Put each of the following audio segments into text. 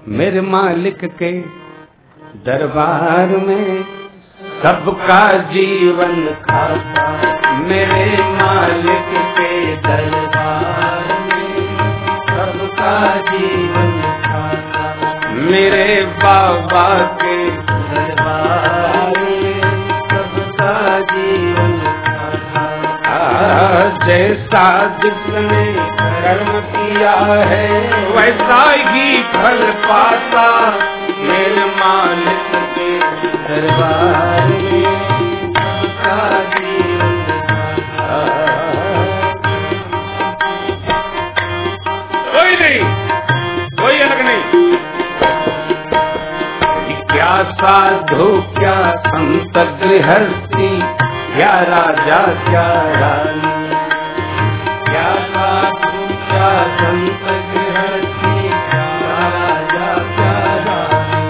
मेरे मालिक के दरबार में सबका जीवन खाता, मेरे मालिक के दरबार में सबका जीवन खाता, मेरे बाबा के दरबार में सबका जीवन खाता। जैसा जिसने कर्म किया है वैसा ही फल पाता, मेरे मालिक के दरबार में सबका जीवन खाता। कोई नहीं, कोई अलग नहीं। क्या साधु क्या संत गृहस्थी, क्या राजा क्या रानी, क्या साधु क्या संत गृहस्थी, क्या राजा क्या रानी,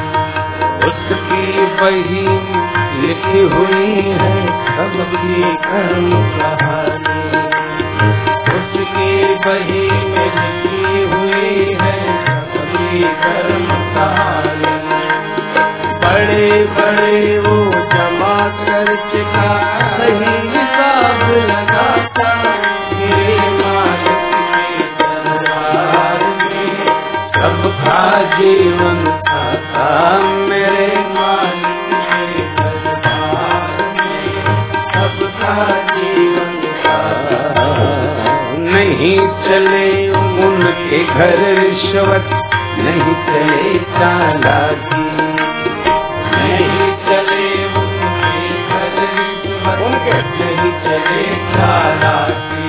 उसकी वही लिखी हुई है सबकी कर्म कहानी, उसकी वही में लिखी हुई है सबकी कर्म कहानी। बड़े बड़े वो जमा कर चुका सही हिसाब लगाता, मेरे मालिक के दरबार में सबका जीवन खाता, मेरे मालिक के दरबार में सबका जीवन खाता। नहीं चले उनके घर रिश्वत, नहीं चले चालाकी, नहीं चले उनके नहीं चले चालाकी,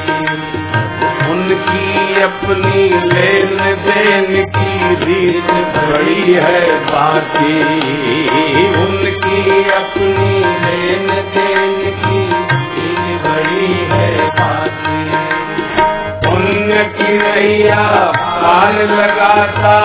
उनकी अपनी लेन देन की रीत बड़ी है बाकी, उनकी अपनी लेन देन की रीत बड़ी है बाकी। पुण्य की नैया पार लगाता,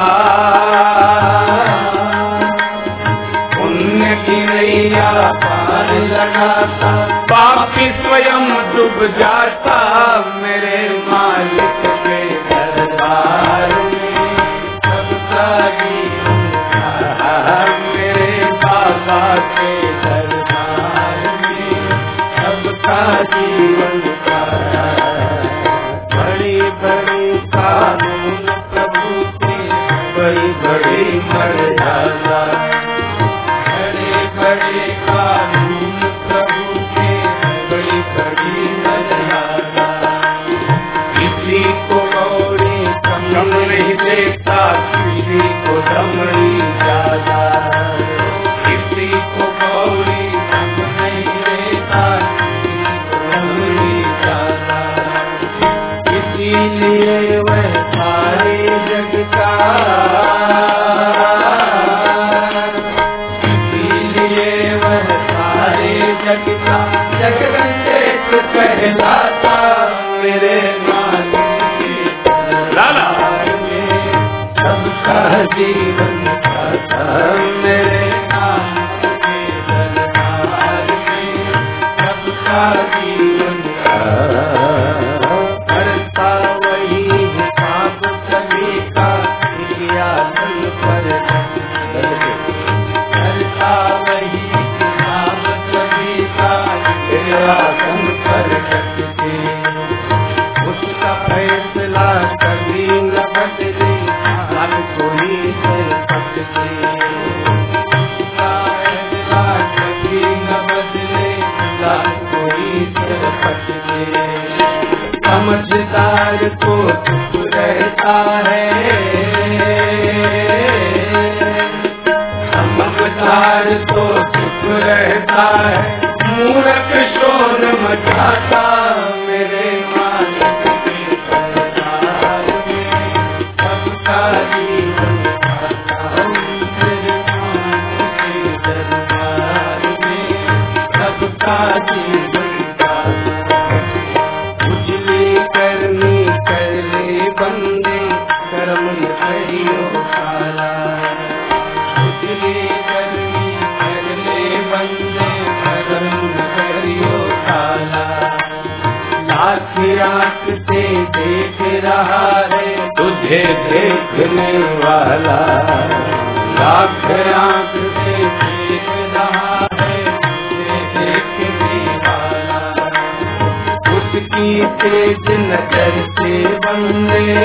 पार लगाता, पापी स्वयं डूब जाता, मेरे मालिक के दरबार में सबका जीवन खाता, मेरे बाबा के दरबार में सबका जीवन खाता। बड़ी बड़ी कानून प्रभु के, बड़ी बड़ी मर्यादा, बड़े कानून प्रभु के, बड़ी बड़ी मर्यादा। किसी को गौरी कम नहीं देता, किसी को दमड़ी ज्यादा, किसी को गौरी कम नहीं देता, किसी को दमड़ी ज्यादा। इसीलिए वह सारे जग का, जगदीश कहलाता, मेरे मालिक के दरबार में सबका जीवन खाता, मेरे मालिक के दरबार में सबका जीवन खाता। करता वही हिसाब सभी का, किया तन पर करता वही हिसाब सभी का, आसन पर टकते, उसका फैसला कभी न बदले, हर कोई सिर पटके, उसका फैसला कभी न बदले, हर कोई सिर पटके। समझदार को चुप रहता है, समझदार को चुप रहता है, मूर्ख शोर मचाता, मेरे मालिक के दरबार में सबका जीवन खाता, मेरे मालिक के दरबार में सबका जीवन खाता। उजली करनी कर ले बंदे, कर्म करियो काला, उजली करनी कर ले बंदे, लाख आँख से देख रहा है, तुझे मुझे देखने वाला लाख आँख से देख रहा है, मुझे देखने वाला। उसकी तेज नजर से बंदे,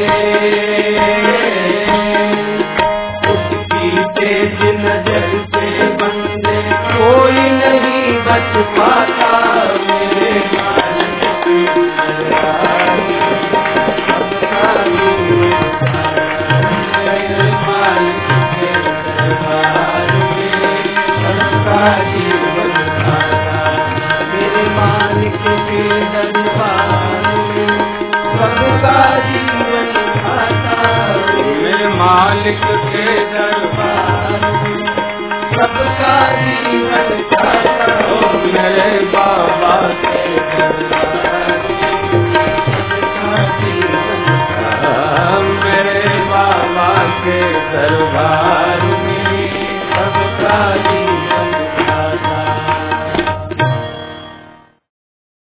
उसकी तेज नजर से बंदे कोई नहीं बच पाता। मेरे मालिक की दरबार में सबका जीवन धारा। मेरे मालिक के दरबार में सबका जीवन खाता। मेरे मालिक के दरबार में सबका जीवन खाता। मेरे बाबा के दरबार में सबका जीवन खाता। मेरे बाबा के दरबार